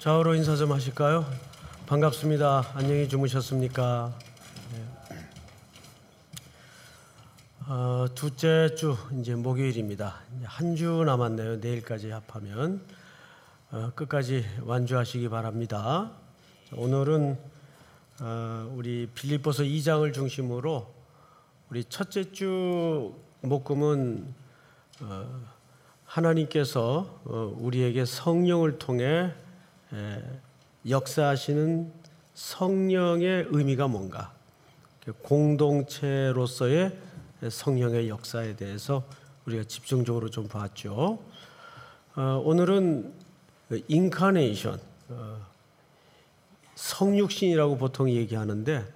좌우로 인사 좀 하실까요? 반갑습니다. 안녕히 주무셨습니까? 둘째 주 이제 목요일입니다. 한 주 남았네요. 내일까지 합하면 끝까지 완주하시기 바랍니다. 오늘은 우리 빌립보서 2장을 중심으로 우리 첫째 주 목금은 하나님께서 우리에게 성령을 통해 역사하시는 성령의 의미가 뭔가, 공동체로서의 성령의 역사에 대해서 우리가 집중적으로 좀 봤죠. 오늘은 인카네이션, 성육신이라고 보통 얘기하는데,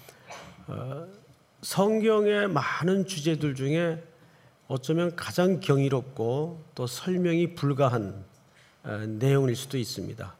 성경의 많은 주제들 중에 어쩌면 가장 경이롭고 또 설명이 불가한 내용일 수도 있습니다.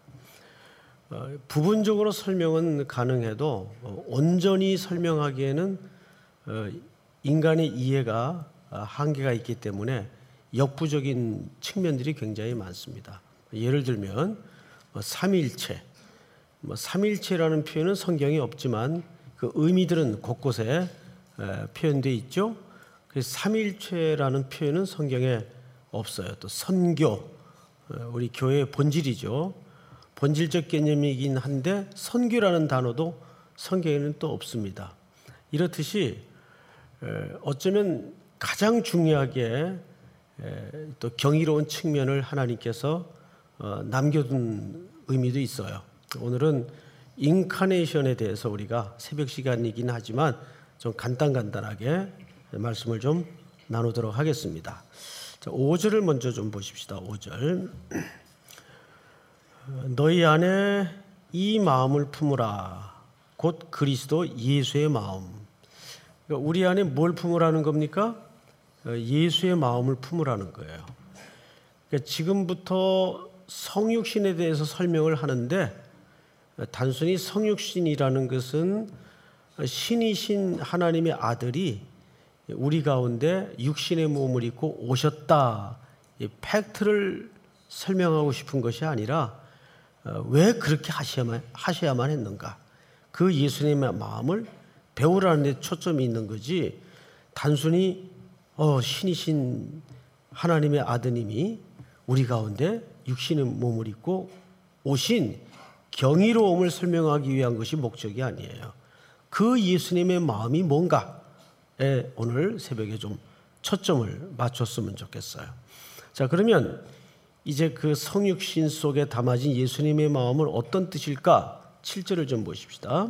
부분적으로 설명은 가능해도 온전히 설명하기에는 인간의 이해가 한계가 있기 때문에 역부족인 측면들이 굉장히 많습니다. 예를 들면 삼일체, 삼일체라는 표현은 성경에 없지만 그 의미들은 곳곳에 표현되어 있죠. 그래서 삼일체라는 표현은 성경에 없어요. 또 선교, 우리 교회의 본질이죠. 본질적 개념이긴 한데 선교라는 단어도 성경에는 또 없습니다. 이렇듯이 어쩌면 가장 중요하게 또 경이로운 측면을 하나님께서 남겨둔 의미도 있어요. 오늘은 인카네이션에 대해서 우리가 새벽 시간이긴 하지만 좀 간단하게 말씀을 좀 나누도록 하겠습니다. 자, 5절을 먼저 좀 보십시다. 5절. 너희 안에 이 마음을 품으라. 곧 그리스도 예수의 마음. 그러니까 우리 안에 뭘 품으라는 겁니까? 예수의 마음을 품으라는 거예요. 그러니까 지금부터 성육신에 대해서 설명을 하는데, 단순히 성육신이라는 것은 신이신 하나님의 아들이 우리 가운데 육신의 몸을 입고 오셨다, 이 팩트를 설명하고 싶은 것이 아니라 왜 그렇게 하셔야만 했는가, 그 예수님의 마음을 배우라는 데 초점이 있는 거지, 단순히 신이신 하나님의 아드님이 우리 가운데 육신의 몸을 입고 오신 경이로움을 설명하기 위한 것이 목적이 아니에요. 그 예수님의 마음이 뭔가에 오늘 새벽에 좀 초점을 맞췄으면 좋겠어요. 자, 그러면 이제 그 성육신 속에 담아진 예수님의 마음은 어떤 뜻일까? 7절을 좀 보십시다.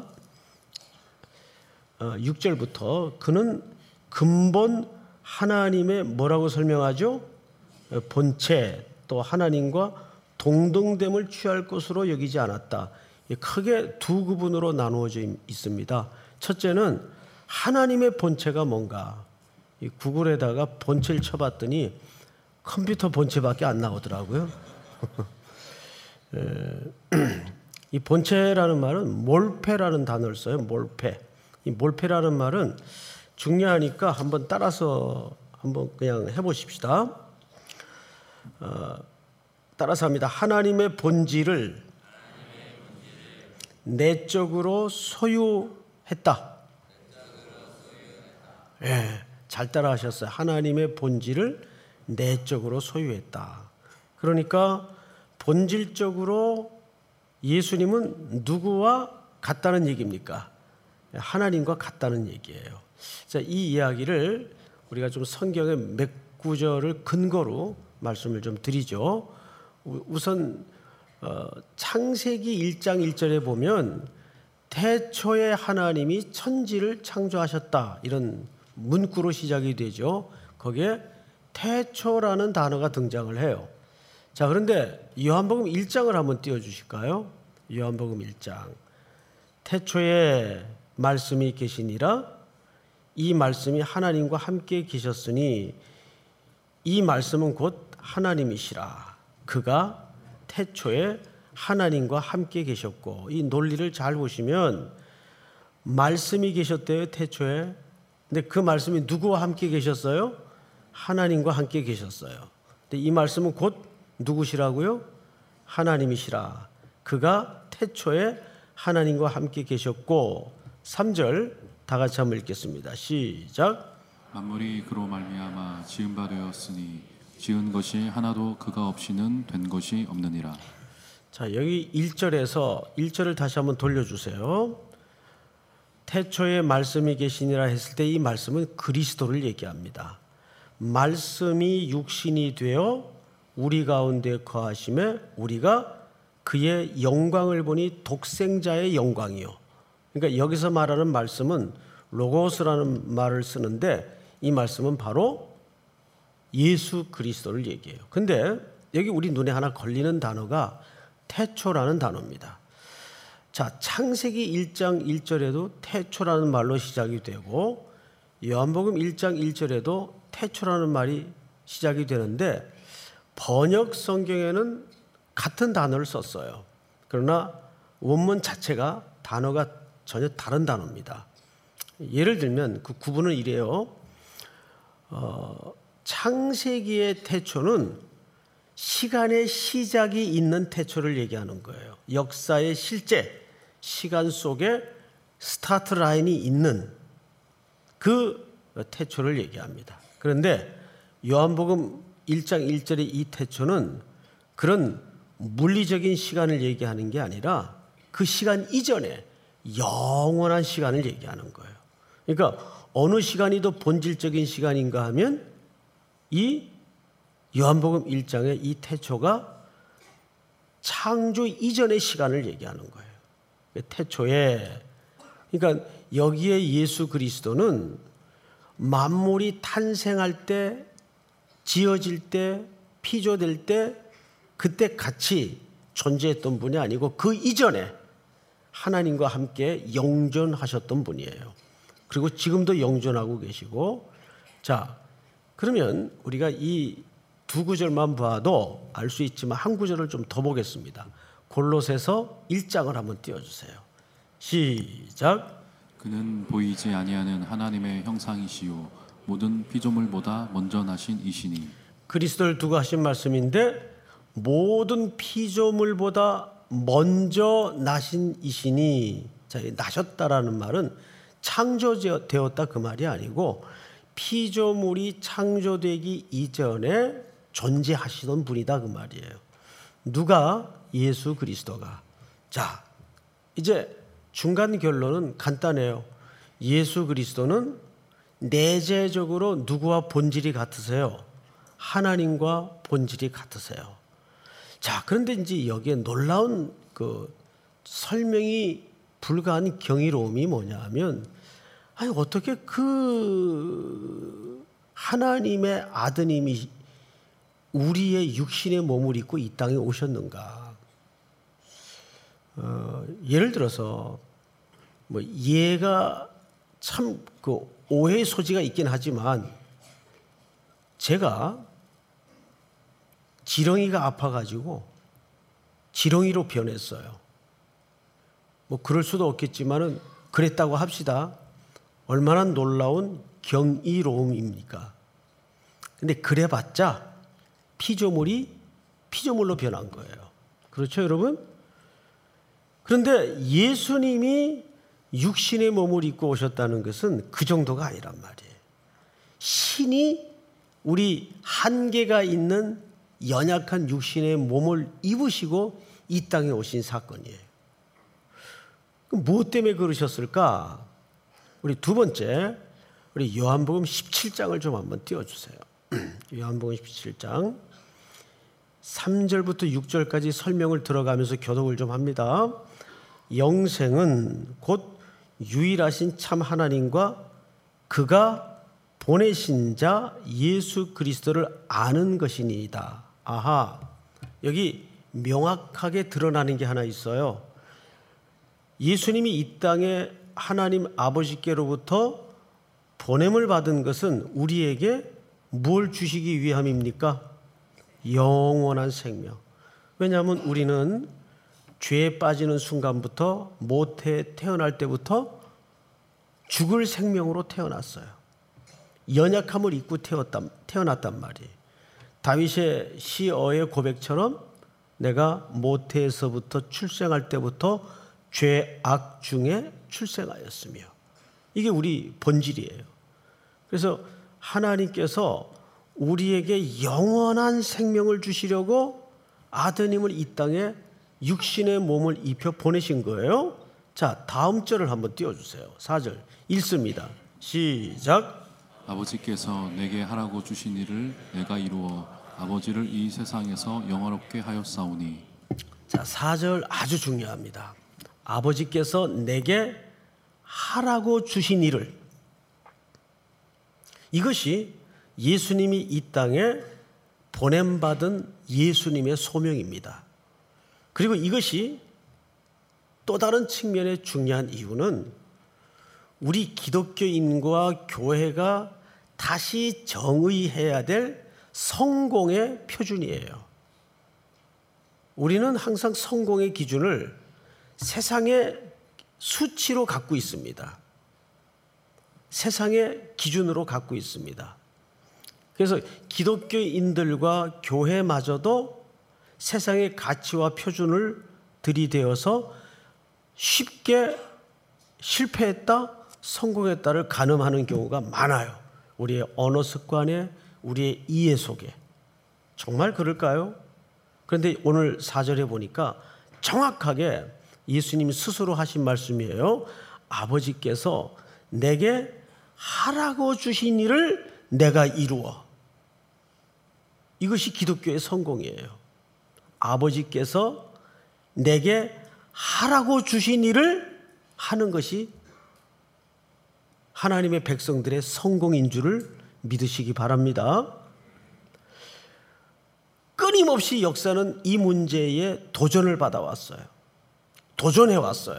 6절부터 그는 근본 하나님의 뭐라고 설명하죠? 본체, 또 하나님과 동등됨을 취할 것으로 여기지 않았다. 크게 두 구분으로 나누어져 있습니다. 첫째는 하나님의 본체가 뭔가, 구글에다가 본체를 쳐봤더니 컴퓨터 본체밖에 안 나오더라고요. 이 본체라는 말은 몰페라는 단어를 써요. 몰페. 이 몰페라는 말은 중요하니까 한번 따라서 한번 그냥 해보십시다. 따라서 합니다. 하나님의 본질을 내적으로 소유했다. 잘 따라하셨어요. 하나님의 본질을 내적으로 소유했다. 그러니까 본질적으로 예수님은 누구와 같다는 얘기입니까? 하나님과 같다는 얘기예요. 자, 이 이야기를 우리가 좀 성경의 몇 구절을 근거로 말씀을 좀 드리죠. 우선 창세기 1장 1절에 보면 태초에 하나님이 천지를 창조하셨다, 이런 문구로 시작이 되죠. 거기에 태초라는 단어가 등장을 해요. 자, 그런데 요한복음 1장을 한번 띄워주실까요? 요한복음 1장. 태초에 말씀이 계시니라. 이 말씀이 하나님과 함께 계셨으니 이 말씀은 곧 하나님이시라. 그가 태초에 하나님과 함께 계셨고, 이 논리를 잘 보시면 말씀이 계셨대요, 태초에. 근데 그 말씀이 누구와 함께 계셨어요? 하나님과 함께 계셨어요. 근데 이 말씀은 곧 누구시라고요? 하나님이시라. 그가 태초에 하나님과 함께 계셨고 3절 다 같이 한번 읽겠습니다. 시작. 만물이 그로 말미암아 지은 바 되었으니 지은 것이 하나도 그가 없이는 된 것이 없느니라. 자, 여기 1절에서 1절을 다시 한번 돌려주세요. 태초에 말씀이 계시니라 했을 때 이 말씀은 그리스도를 얘기합니다. 말씀이 육신이 되어 우리 가운데 거하심에 우리가 그의 영광을 보니 독생자의 영광이요. 그러니까 여기서 말하는 말씀은 로고스라는 말을 쓰는데 이 말씀은 바로 예수 그리스도를 얘기해요. 근데 여기 우리 눈에 하나 걸리는 단어가 태초라는 단어입니다. 자, 창세기 1장 1절에도 태초라는 말로 시작이 되고 요한복음 1장 1절에도 태초라는 말이 시작이 되는데 번역 성경에는 같은 단어를 썼어요. 그러나 원문 자체가 단어가 전혀 다른 단어입니다. 예를 들면 그 구분은 이래요. 창세기의 태초는 시간의 시작이 있는 태초를 얘기하는 거예요. 역사의 실제 시간 속에 스타트 라인이 있는 그 태초를 얘기합니다. 그런데 요한복음 1장 1절의 이 태초는 그런 물리적인 시간을 얘기하는 게 아니라 그 시간 이전에 영원한 시간을 얘기하는 거예요. 그러니까 어느 시간이 더 본질적인 시간인가 하면 이 요한복음 1장의 이 태초가 창조 이전의 시간을 얘기하는 거예요. 태초에. 그러니까 여기에 예수 그리스도는 만물이 탄생할 때, 지어질 때, 피조될 때 그때 같이 존재했던 분이 아니고 그 이전에 하나님과 함께 영존하셨던 분이에요. 그리고 지금도 영존하고 계시고. 자, 그러면 우리가 이 두 구절만 봐도 알 수 있지만 한 구절을 좀 더 보겠습니다. 골로새서 1장을 한번 띄워주세요. 시작. 그는 보이지 아니하는 하나님의 형상이시요 모든 피조물보다 먼저 나신 이시니. 그리스도를 두고 하신 말씀인데 모든 피조물보다 먼저 나신 이시니. 자, 나셨다라는 말은 창조되었다 그 말이 아니고 피조물이 창조되기 이전에 존재하시던 분이다 그 말이에요. 누가? 예수 그리스도가. 자, 이제 중간 결론은 간단해요. 예수 그리스도는 내재적으로 누구와 본질이 같으세요? 하나님과 본질이 같으세요. 자, 그런데 이제 여기에 놀라운 그 설명이 불가한 경이로움이 뭐냐 하면, 아니 어떻게 그 하나님의 아드님이 우리의 육신의 몸을 입고 이 땅에 오셨는가? 예를 들어서 뭐 얘가 참 그 오해의 소지가 있긴 하지만 제가 지렁이가 아파가지고 지렁이로 변했어요. 뭐 그럴 수도 없겠지만은 그랬다고 합시다. 얼마나 놀라운 경이로움입니까? 근데 그래봤자 피조물이 피조물로 변한 거예요. 그렇죠, 여러분? 그런데 예수님이 육신의 몸을 입고 오셨다는 것은 그 정도가 아니란 말이에요. 신이 우리 한계가 있는 연약한 육신의 몸을 입으시고 이 땅에 오신 사건이에요. 그럼 무엇 때문에 그러셨을까? 우리 두 번째, 우리 요한복음 17장을 좀 한번 띄워주세요. 요한복음 17장 3절부터 6절까지 설명을 들어가면서 교독을 좀 합니다. 영생은 곧 유일하신 참 하나님과 그가 보내신 자 예수 그리스도를 아는 것이니이다. 아하, 여기 명확하게 드러나는 게 하나 있어요. 예수님이 이 땅에 하나님 아버지께로부터 보냄을 받은 것은 우리에게 뭘 주시기 위함입니까? 영원한 생명. 왜냐하면 우리는 죄에 빠지는 순간부터 모태 태어날 때부터 죽을 생명으로 태어났어요. 연약함을 입고 태어났단 말이에요. 다윗의 시어의 고백처럼 내가 모태에서부터 출생할 때부터 죄악 중에 출생하였으며. 이게 우리 본질이에요. 그래서 하나님께서 우리에게 영원한 생명을 주시려고 아드님을 이 땅에 육신의 몸을 입혀 보내신 거예요. 자, 다음 절을 한번 띄워주세요. 4절 읽습니다. 시작. 아버지께서 내게 하라고 주신 일을 내가 이루어 아버지를 이 세상에서 영화롭게 하였사오니. 자, 4절 아주 중요합니다. 아버지께서 내게 하라고 주신 일을, 이것이 예수님이 이 땅에 보냄받은 예수님의 소명입니다. 그리고 이것이 또 다른 측면의 중요한 이유는 우리 기독교인과 교회가 다시 정의해야 될 성공의 표준이에요. 우리는 항상 성공의 기준을 세상의 수치로 갖고 있습니다. 세상의 기준으로 갖고 있습니다. 그래서 기독교인들과 교회마저도 세상의 가치와 표준을 들이대어서 쉽게 실패했다, 성공했다를 가늠하는 경우가 많아요. 우리의 언어 습관에, 우리의 이해 속에. 정말 그럴까요? 그런데 오늘 4절에 보니까 정확하게 예수님이 스스로 하신 말씀이에요. 아버지께서 내게 하라고 주신 일을 내가 이루어. 이것이 기독교의 성공이에요. 아버지께서 내게 하라고 주신 일을 하는 것이 하나님의 백성들의 성공인 줄을 믿으시기 바랍니다. 끊임없이 역사는 이 문제에 도전을 받아왔어요. 도전해왔어요.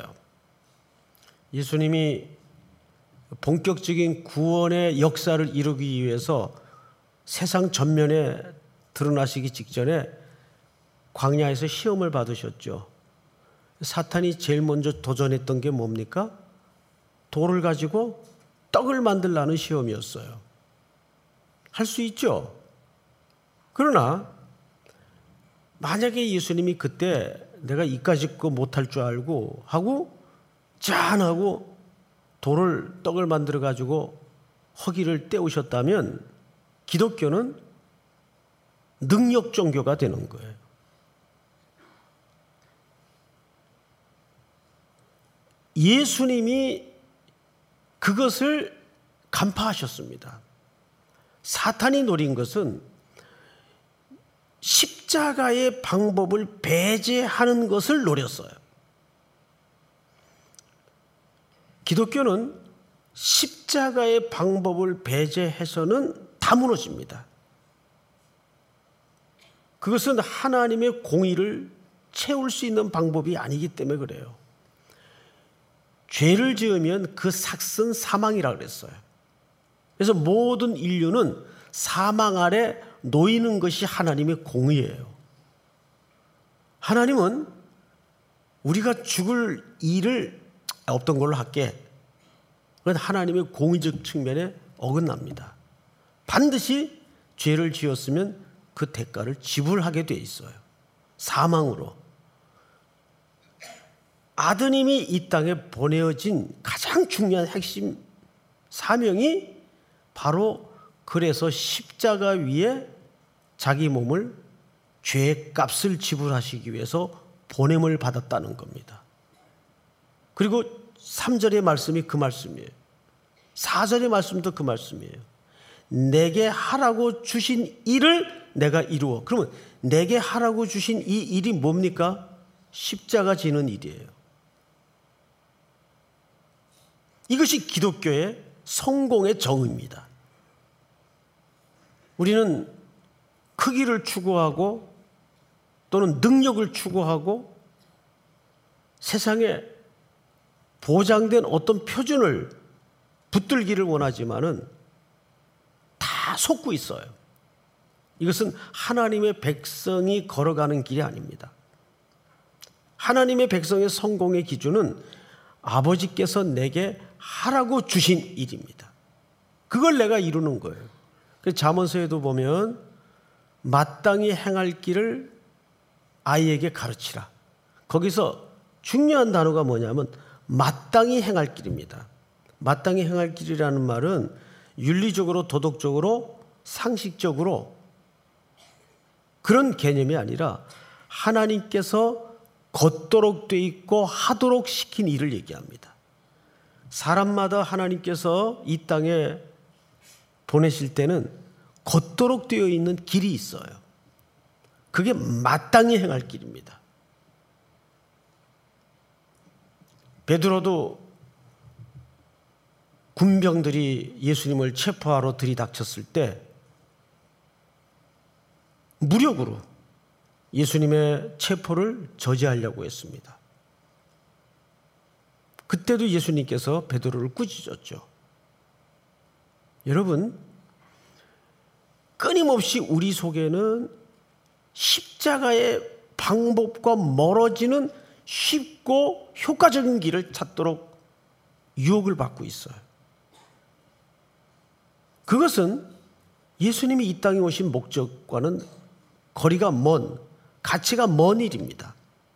예수님이 본격적인 구원의 역사를 이루기 위해서 세상 전면에 드러나시기 직전에 광야에서 시험을 받으셨죠. 사탄이 제일 먼저 도전했던 게 뭡니까? 돌을 가지고 떡을 만들라는 시험이었어요. 할 수 있죠. 그러나 만약에 예수님이 그때 내가 이까짓 거 못할 줄 알고 하고 짠하고 돌을 떡을 만들어 가지고 허기를 때우셨다면 기독교는 능력 종교가 되는 거예요. 예수님이 그것을 간파하셨습니다. 사탄이 노린 것은 십자가의 방법을 배제하는 것을 노렸어요. 기독교는 십자가의 방법을 배제해서는 다 무너집니다. 그것은 하나님의 공의를 채울 수 있는 방법이 아니기 때문에 그래요. 죄를 지으면 그 삭은 사망이라고 그랬어요. 그래서 모든 인류는 사망 아래 놓이는 것이 하나님의 공의예요. 하나님은 우리가 죽을 일을 없던 걸로 할게. 그건 하나님의 공의적 측면에 어긋납니다. 반드시 죄를 지었으면 그 대가를 지불하게 돼 있어요. 사망으로. 아드님이 이 땅에 보내어진 가장 중요한 핵심 사명이 바로 그래서 십자가 위에 자기 몸을 죄의 값을 지불하시기 위해서 보냄을 받았다는 겁니다. 그리고 3절의 말씀이 그 말씀이에요. 4절의 말씀도 그 말씀이에요. 내게 하라고 주신 일을 내가 이루어. 그러면 내게 하라고 주신 이 일이 뭡니까? 십자가 지는 일이에요. 이것이 기독교의 성공의 정의입니다. 우리는 크기를 추구하고 또는 능력을 추구하고 세상에 보장된 어떤 표준을 붙들기를 원하지만은 다 속고 있어요. 이것은 하나님의 백성이 걸어가는 길이 아닙니다. 하나님의 백성의 성공의 기준은 아버지께서 내게 하라고 주신 일입니다. 그걸 내가 이루는 거예요. 잠언서에도 보면 마땅히 행할 길을 아이에게 가르치라. 거기서 중요한 단어가 뭐냐면 마땅히 행할 길입니다. 마땅히 행할 길이라는 말은 윤리적으로, 도덕적으로, 상식적으로 그런 개념이 아니라 하나님께서 걷도록 돼 있고 하도록 시킨 일을 얘기합니다. 사람마다 하나님께서 이 땅에 보내실 때는 걷도록 되어 있는 길이 있어요. 그게 마땅히 행할 길입니다. 베드로도 군병들이 예수님을 체포하러 들이닥쳤을 때 무력으로 예수님의 체포를 저지하려고 했습니다. 그때도 예수님께서 베드로를 꾸짖었죠. 여러분, 끊임없이 우리 속에는 십자가의 방법과 멀어지는 쉽고 효과적인 길을 찾도록 유혹을 받고 있어요. 그것은 예수님이 이 땅에 오신 목적과는 거리가 먼, 가치가 먼 일입니다.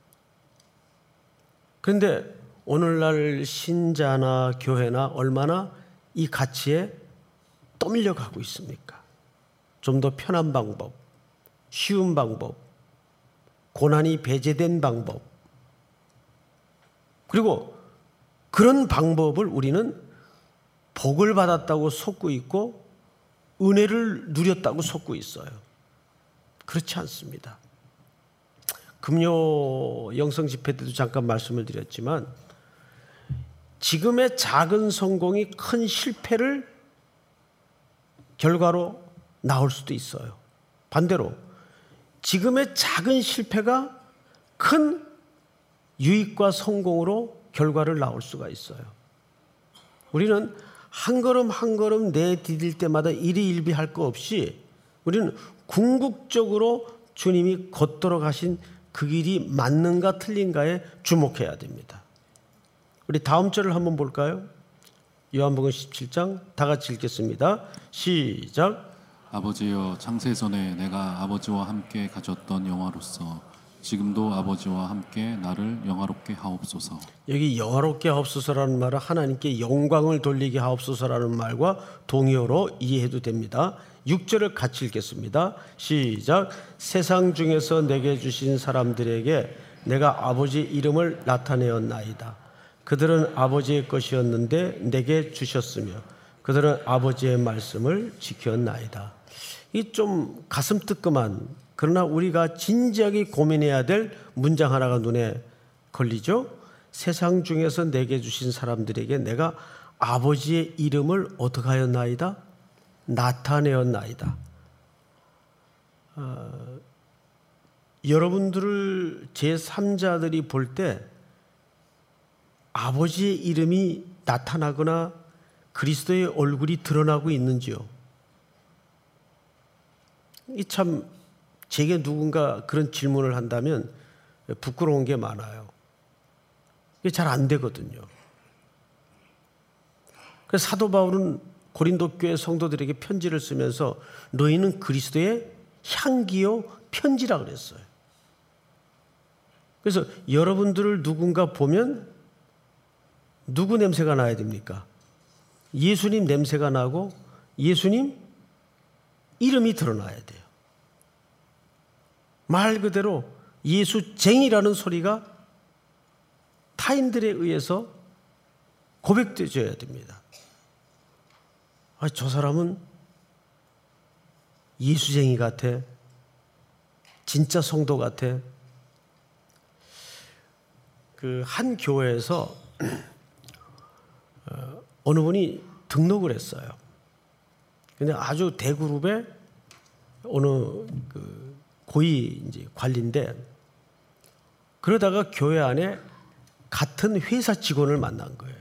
그런데 오늘날 신자나 교회나 얼마나 이 가치에 떠밀려 가고 있습니까? 좀 더 편한 방법, 쉬운 방법, 고난이 배제된 방법, 그리고 그런 방법을 우리는 복을 받았다고 속고 있고 은혜를 누렸다고 속고 있어요. 그렇지 않습니다. 금요 영성 집회 때도 잠깐 말씀을 드렸지만 지금의 작은 성공이 큰 실패를 결과로 나올 수도 있어요. 반대로 지금의 작은 실패가 큰 유익과 성공으로 결과를 나올 수가 있어요. 우리는 한 걸음 한 걸음 내디딜 때마다 일희일비할 거 없이 우리는 궁극적으로 주님이 걷도록 하신 그 길이 맞는가 틀린가에 주목해야 됩니다. 우리 다음 절을 한번 볼까요? 요한복음 17장 다 같이 읽겠습니다. 시작. 아버지여, 창세전에 내가 아버지와 함께 가졌던 영화로서 지금도 아버지와 함께 나를 영화롭게 하옵소서. 여기 영화롭게 하옵소서라는 말은 하나님께 영광을 돌리게 하옵소서라는 말과 동의어로 이해해도 됩니다. 6절을 같이 읽겠습니다. 시작. 세상 중에서 내게 주신 사람들에게 내가 아버지 이름을 나타내었나이다. 그들은 아버지의 것이었는데 내게 주셨으며 그들은 아버지의 말씀을 지켰나이다. 이 좀 가슴 뜨끔한, 그러나 우리가 진지하게 고민해야 될 문장 하나가 눈에 걸리죠. 세상 중에서 내게 주신 사람들에게 내가 아버지의 이름을 어떻게 하였나이다? 나타내었나이다. 여러분들을 제3자들이 볼 때 아버지의 이름이 나타나거나 그리스도의 얼굴이 드러나고 있는지요? 이 참 제게 누군가 그런 질문을 한다면 부끄러운 게 많아요. 이게 잘 안 되거든요. 그래서 사도 바울은 고린도 교회 성도들에게 편지를 쓰면서 너희는 그리스도의 향기요 편지라 그랬어요. 그래서 여러분들을 누군가 보면 누구 냄새가 나야 됩니까? 예수님 냄새가 나고 예수님 이름이 드러나야 돼요. 말 그대로 예수쟁이라는 소리가 타인들에 의해서 고백되어야 됩니다. 저 사람은 예수쟁이 같아. 진짜 성도 같아. 그 한 교회에서 어느 분이 등록을 했어요. 근데 아주 대그룹의 어느 그 고위 이제 관리인데, 그러다가 교회 안에 같은 회사 직원을 만난 거예요.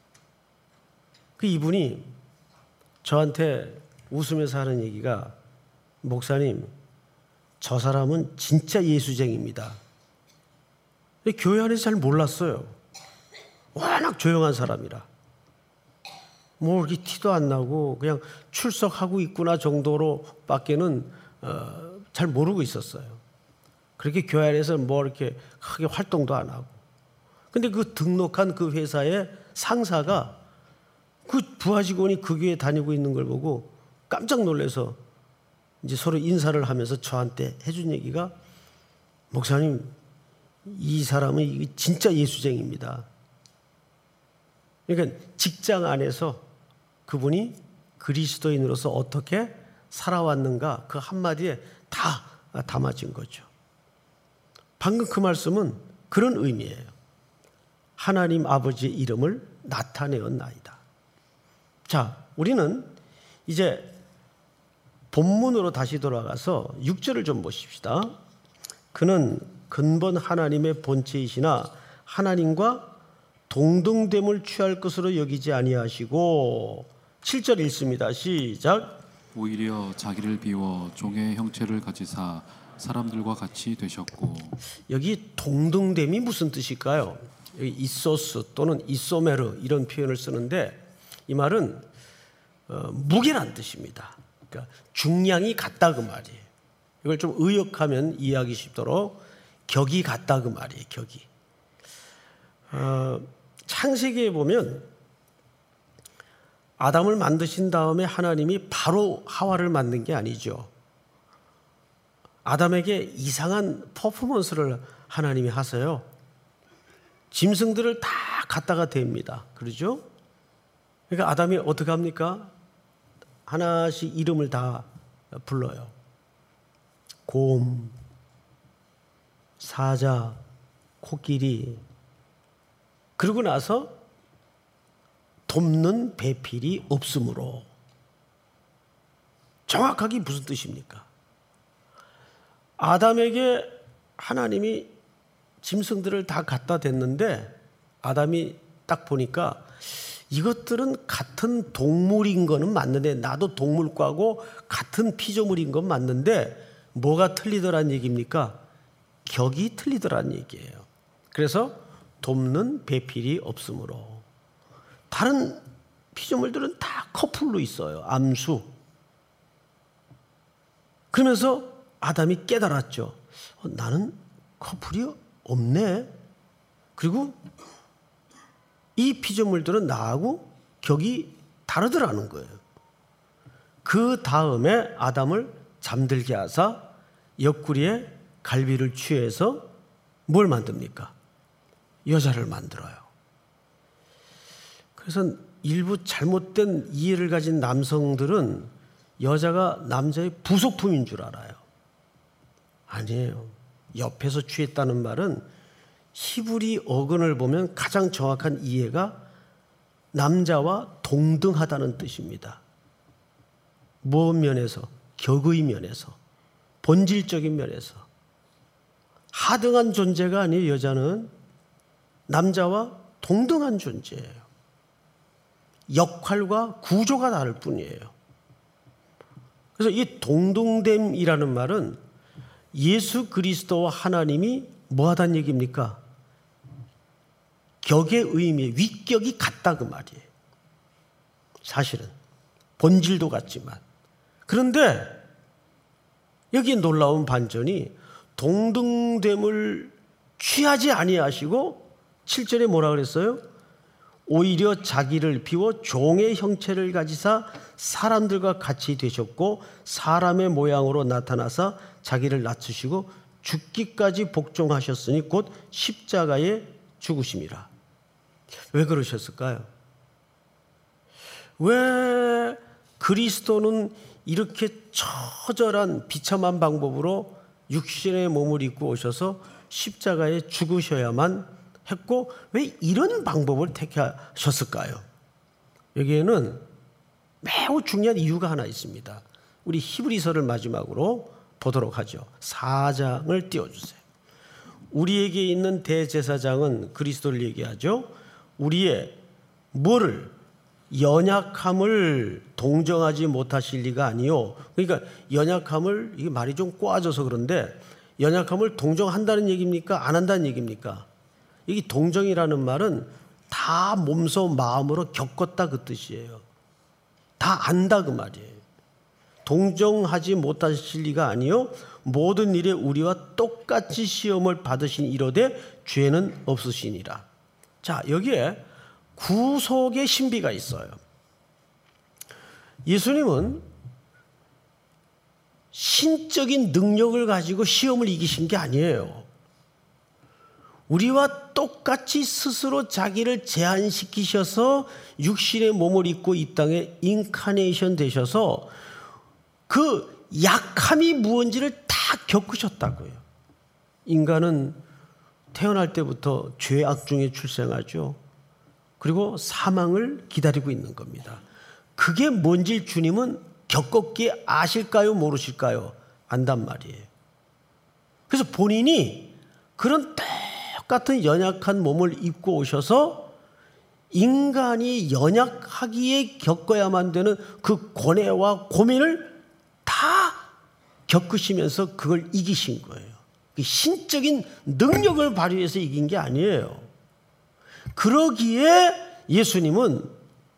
그 이분이 저한테 웃으면서 하는 얘기가, 목사님, 저 사람은 진짜 예수쟁입니다. 근데 교회 안에서 잘 몰랐어요. 워낙 조용한 사람이라. 뭐 이렇게 티도 안 나고 그냥 출석하고 있구나 정도로 밖에는 잘 모르고 있었어요. 그렇게 교회 안에서 뭐 이렇게 크게 활동도 안 하고. 근데 그 등록한 그 회사의 상사가 그 부하 직원이 그 교회에 다니고 있는 걸 보고 깜짝 놀라서 이제 서로 인사를 하면서 저한테 해준 얘기가, 목사님, 이 사람은 진짜 예수쟁입니다. 그러니까 직장 안에서 그분이 그리스도인으로서 어떻게 살아왔는가, 그 한마디에 다 담아진 거죠. 방금 그 말씀은 그런 의미예요. 하나님 아버지의 이름을 나타내었나이다. 자, 우리는 이제 본문으로 다시 돌아가서 6절을 좀 보십시다. 그는 근본 하나님의 본체이시나 하나님과 동등됨을 취할 것으로 여기지 아니하시고, 7절 읽습니다. 시작. 오히려 자기를 비워 종의 형체를 가지사 사람들과 같이 되셨고. 여기 동등됨이 무슨 뜻일까요? 여기 이소스 또는 이소메르 이런 표현을 쓰는데, 이 말은 무게란 뜻입니다. 그러니까 중량이 같다 그 말이에요. 이걸 좀 의역하면 이해하기 쉽도록 격이 같다 그 말이에요. 격이. 창세기에 보면 아담을 만드신 다음에 하나님이 바로 하와를 만든 게 아니죠. 아담에게 이상한 퍼포먼스를 하나님이 하세요. 짐승들을 다 갖다가 댑니다. 그러죠? 그러니까 아담이 어떻게 합니까? 하나씩 이름을 다 불러요. 곰, 사자, 코끼리. 그러고 나서 돕는 배필이 없으므로. 정확하게 무슨 뜻입니까? 아담에게 하나님이 짐승들을 다 갖다 댔는데 아담이 딱 보니까 이것들은 같은 동물인 거는 맞는데, 나도 동물과고 같은 피조물인 건 맞는데 뭐가 틀리더란 얘기입니까? 격이 틀리더란 얘기예요. 그래서 돕는 배필이 없으므로. 다른 피조물들은 다 커플로 있어요. 암수. 그러면서 아담이 깨달았죠. 나는 커플이 없네. 그리고 이 피조물들은 나하고 격이 다르더라는 거예요. 그 다음에 아담을 잠들게 하사 옆구리에 갈비를 취해서 뭘 만듭니까? 여자를 만들어요. 그래서 일부 잘못된 이해를 가진 남성들은 여자가 남자의 부속품인 줄 알아요. 아니에요. 옆에서 취했다는 말은 히브리 어근을 보면 가장 정확한 이해가 남자와 동등하다는 뜻입니다. 무엇 면에서? 격의 면에서, 본질적인 면에서. 하등한 존재가 아니에요. 여자는 남자와 동등한 존재예요. 역할과 구조가 다를 뿐이에요. 그래서 이 동등됨이라는 말은 예수 그리스도와 하나님이 뭐 하다는 얘기입니까? 격의 의미, 위격이 같다 그 말이에요. 사실은 본질도 같지만. 그런데 여기 놀라운 반전이 동등됨을 취하지 아니하시고 7절에 뭐라 그랬어요? 오히려 자기를 비워 종의 형체를 가지사 사람들과 같이 되셨고 사람의 모양으로 나타나사 자기를 낮추시고 죽기까지 복종하셨으니 곧 십자가에 죽으심이라. 왜 그러셨을까요? 왜 그리스도는 이렇게 처절한 비참한 방법으로 육신의 몸을 입고 오셔서 십자가에 죽으셔야만 했고 왜 이런 방법을 택하셨을까요? 여기에는 매우 중요한 이유가 하나 있습니다. 우리 히브리서를 마지막으로 보도록 하죠. 4장을 띄워주세요. 우리에게 있는 대제사장은 그리스도를 얘기하죠. 우리의 뭐를? 연약함을 동정하지 못하실 리가 아니요. 그러니까 연약함을, 이게 말이 좀 꼬아져서 그런데 연약함을 동정한다는 얘기입니까? 안 한다는 얘기입니까? 이 동정이라는 말은 다 몸소 마음으로 겪었다 그 뜻이에요. 다 안다 그 말이에요. 동정하지 못하실 리가 아니요 모든 일에 우리와 똑같이 시험을 받으신 이로되 죄는 없으시니라. 자, 여기에 구속의 신비가 있어요. 예수님은 신적인 능력을 가지고 시험을 이기신 게 아니에요. 우리와 똑같이 스스로 자기를 제한시키셔서 육신의 몸을 입고 이 땅에 인카네이션 되셔서 그 약함이 무언지를 다 겪으셨다고요. 인간은 태어날 때부터 죄악 중에 출생하죠. 그리고 사망을 기다리고 있는 겁니다. 그게 뭔지 주님은 겪었기에 아실까요? 모르실까요? 안단 말이에요. 그래서 본인이 그런 똑같은 연약한 몸을 입고 오셔서 인간이 연약하기에 겪어야만 되는 그 고뇌와 고민을 다 겪으시면서 그걸 이기신 거예요. 신적인 능력을 발휘해서 이긴 게 아니에요. 그러기에 예수님은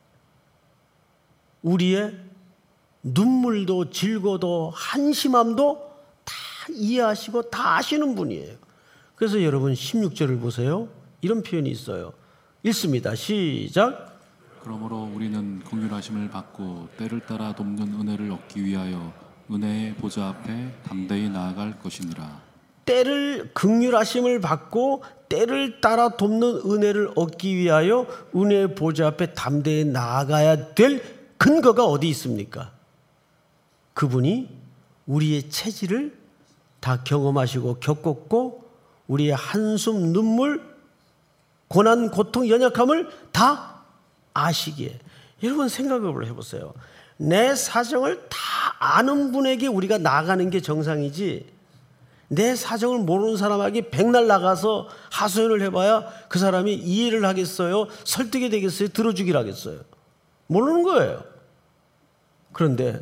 우리의 눈물도 질고도 한심함도 다 이해하시고 다 아시는 분이에요. 그래서 여러분 16절을 보세요. 이런 표현이 있어요. 읽습니다. 시작. 그러므로 우리는 긍휼하심을 받고 때를 따라 돕는 은혜를 얻기 위하여 은혜의 보좌 앞에 담대히 나아갈 것이니라. 때를 긍휼하심을 받고 때를 따라 돕는 은혜를 얻기 위하여 은혜의 보좌 앞에 담대히 나아가야 될 근거가 어디 있습니까? 그분이 우리의 체질을 다 경험하시고 겪었고 우리의 한숨, 눈물, 고난, 고통, 연약함을 다 아시기에. 여러분 생각을 해보세요. 내 사정을 다 아는 분에게 우리가 나가는 게 정상이지, 내 사정을 모르는 사람에게 백날 나가서 하소연을 해봐야 그 사람이 이해를 하겠어요? 설득이 되겠어요? 들어주길 하겠어요? 모르는 거예요. 그런데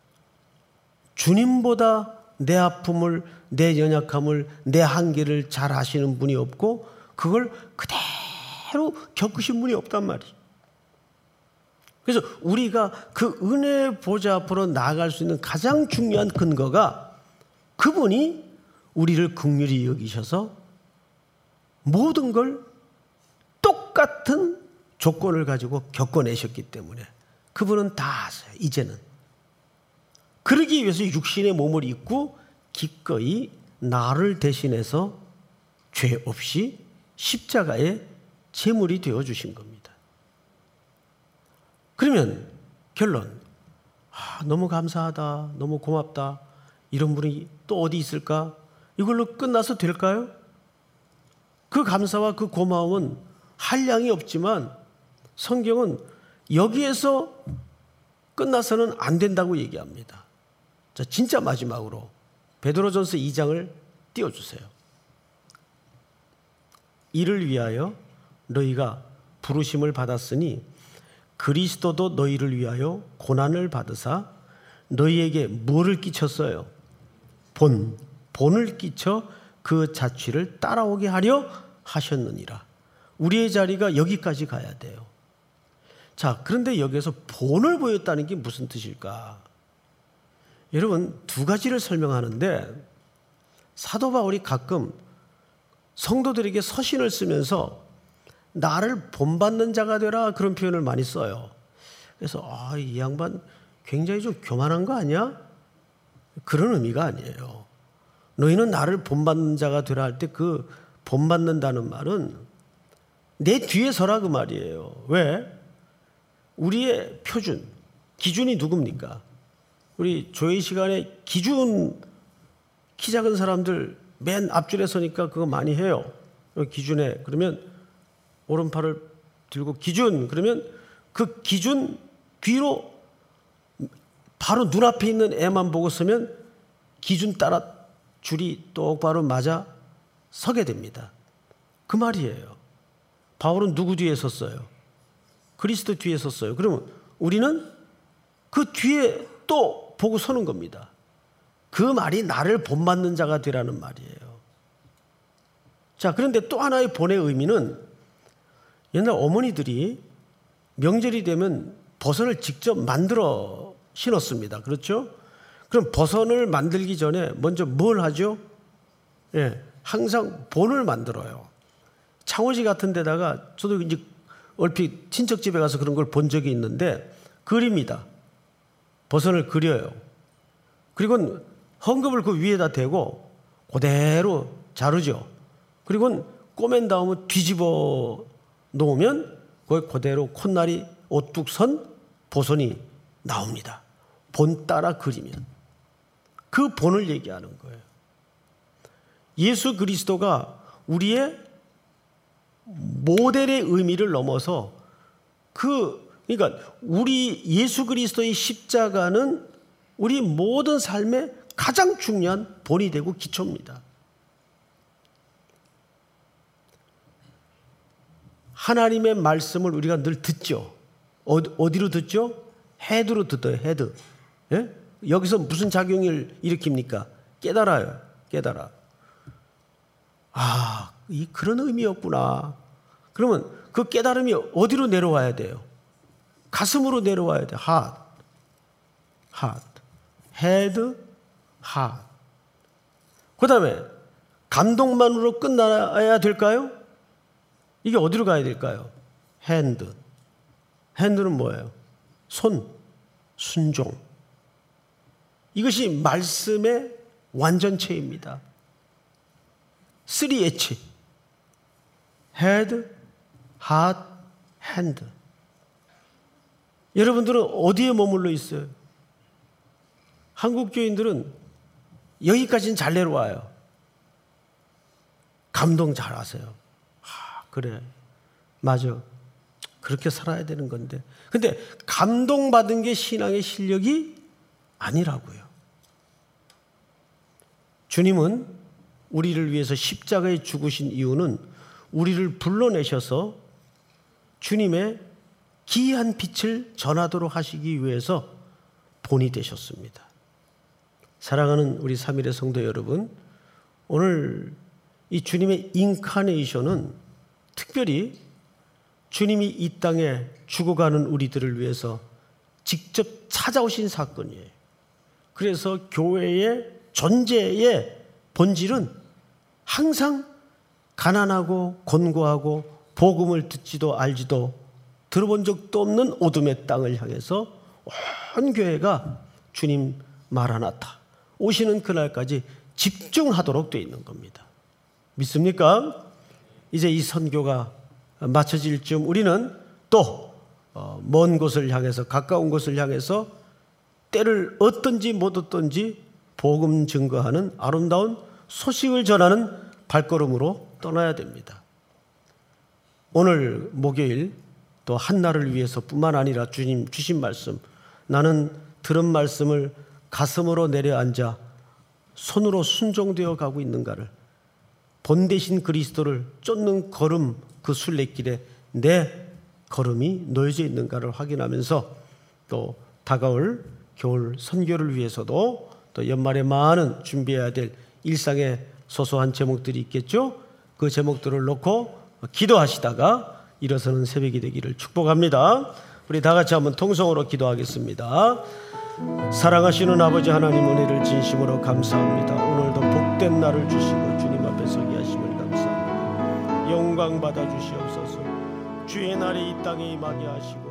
주님보다 내 아픔을, 내 연약함을, 내 한계를 잘 아시는 분이 없고 그걸 그대로 겪으신 분이 없단 말이에요. 그래서 우리가 그 은혜의 보좌 앞으로 나아갈 수 있는 가장 중요한 근거가 그분이 우리를 긍휼히 여기셔서 모든 걸 똑같은 조건을 가지고 겪어내셨기 때문에 그분은 다 아세요. 이제는. 그러기 위해서 육신의 몸을 입고 기꺼이 나를 대신해서 죄 없이 십자가의 제물이 되어주신 겁니다. 그러면 결론, 너무 감사하다, 너무 고맙다, 이런 분이 또 어디 있을까? 이걸로 끝나서 될까요? 그 감사와 그 고마움은 한량이 없지만 성경은 여기에서 끝나서는 안 된다고 얘기합니다. 자, 진짜 마지막으로 베드로전서 2장을 띄워주세요. 이를 위하여 너희가 부르심을 받았으니 그리스도도 너희를 위하여 고난을 받으사 너희에게 뭐를 끼쳤어요? 본을 끼쳐 그 자취를 따라오게 하려 하셨느니라. 우리의 자리가 여기까지 가야 돼요. 자, 그런데 여기에서 본을 보였다는 게 무슨 뜻일까? 여러분, 두 가지를 설명하는데 사도 바울이 가끔 성도들에게 서신을 쓰면서 나를 본받는 자가 되라, 그런 표현을 많이 써요. 그래서 이 양반 굉장히 좀 교만한 거 아니야? 그런 의미가 아니에요. 너희는 나를 본받는 자가 되라 할 때 그 본받는다는 말은 내 뒤에 서라 그 말이에요. 왜? 우리의 표준, 기준이 누굽니까? 우리 조회 시간에 기준, 키 작은 사람들 맨 앞줄에 서니까 그거 많이 해요. 기준에 그러면 오른팔을 들고 기준, 그러면 그 기준 뒤로 바로 눈앞에 있는 애만 보고 서면 기준 따라 줄이 똑바로 맞아 서게 됩니다. 그 말이에요. 바울은 누구 뒤에 섰어요? 그리스도 뒤에 섰어요. 그러면 우리는 그 뒤에 또 보고 서는 겁니다. 그 말이 나를 본받는 자가 되라는 말이에요. 자, 그런데 또 하나의 본의 의미는 옛날 어머니들이 명절이 되면 버선을 직접 만들어 신었습니다. 그렇죠? 그럼 버선을 만들기 전에 먼저 뭘 하죠? 예, 항상 본을 만들어요. 창호지 같은 데다가 저도 이제 얼핏 친척 집에 가서 그런 걸 본 적이 있는데 그립니다. 버선을 그려요. 그리고 헝겊을 그 위에다 대고 그대로 자르죠. 그리고 꼬맨 다음에 뒤집어 놓으면 거기 그대로 콧날이 오뚝 선 보선이 나옵니다. 본 따라 그리면. 그 본을 얘기하는 거예요. 예수 그리스도가 우리의 모델의 의미를 넘어서 그러니까 우리 예수 그리스도의 십자가는 우리 모든 삶의 가장 중요한 본이 되고 기초입니다. 하나님의 말씀을 우리가 늘 듣죠. 어디로 듣죠? 헤드로 듣어요. 헤드. 예? 여기서 무슨 작용을 일으킵니까? 깨달아요. 깨달아. 아, 그런 의미였구나. 그러면 그 깨달음이 어디로 내려와야 돼요? 가슴으로 내려와야 돼요. heart. head, heart. 그 다음에 감동만으로 끝나야 될까요? 이게 어디로 가야 될까요? hand. hand는 뭐예요? 손, 순종. 이것이 말씀의 완전체입니다. 3H. head, heart, hand. 여러분들은 어디에 머물러 있어요? 한국 교인들은 여기까지는 잘 내려와요. 감동 잘 하세요. 그래, 맞아. 그렇게 살아야 되는 건데. 근데 감동받은 게 신앙의 실력이 아니라고요. 주님은 우리를 위해서 십자가에 죽으신 이유는 우리를 불러내셔서 주님의 기이한 빛을 전하도록 하시기 위해서 본이 되셨습니다. 사랑하는 우리 3일의 성도 여러분, 오늘 이 주님의 인카네이션은 특별히 주님이 이 땅에 죽어가는 우리들을 위해서 직접 찾아오신 사건이에요. 그래서 교회의 존재의 본질은 항상 가난하고 곤고하고 복음을 듣지도 알지도 들어본 적도 없는 어둠의 땅을 향해서 온 교회가 주님 마라나타 오시는 그날까지 집중하도록 되어 있는 겁니다. 믿습니까? 이제 이 선교가 마쳐질 즈음 우리는 또 먼 곳을 향해서 가까운 곳을 향해서 때를 얻든지 못 얻든지 복음 증거하는 아름다운 소식을 전하는 발걸음으로 떠나야 됩니다. 오늘 목요일 또 한날을 위해서 뿐만 아니라 주님 주신 말씀, 나는 들은 말씀을 가슴으로 내려앉아 손으로 순종되어 가고 있는가를, 본 대신 그리스도를 쫓는 걸음 그 순례길에 내 걸음이 놓여져 있는가를 확인하면서 또 다가올 겨울 선교를 위해서도 또 연말에 많은 준비해야 될 일상의 소소한 제목들이 있겠죠. 그 제목들을 놓고 기도하시다가 일어서는 새벽이 되기를 축복합니다. 우리 다 같이 한번 통성으로 기도하겠습니다. 사랑하시는 아버지 하나님, 은혜를 진심으로 감사합니다. 오늘도 복된 날을 주시고 주님 앞에 서게 하심을 감사합니다. 영광 받아 주시옵소서. 주의 날이 이 땅에 임하게 하시고